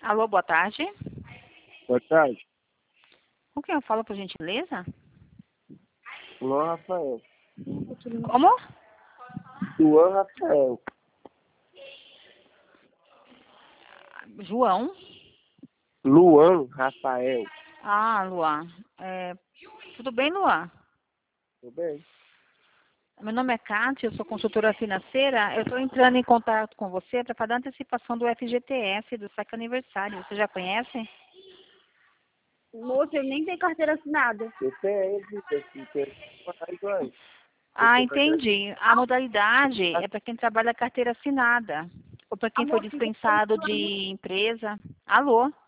Alô, boa tarde. Boa tarde. Com quem eu falo, por gentileza? Luan Rafael. Como? Luan Rafael. João? Luan Rafael. Ah, Luan. Tudo bem, Luan? Tudo bem? Meu nome é Kátia, eu sou consultora financeira. Eu estou entrando em contato com você para fazer a antecipação do FGTS, do saque aniversário. Você já conhece? Moço, eu nem tenho carteira assinada. Eu tenho, tem igual. Ah, entendi. A modalidade é para quem trabalha carteira assinada ou para quem foi Amor, fica dispensado de empresa. Alô?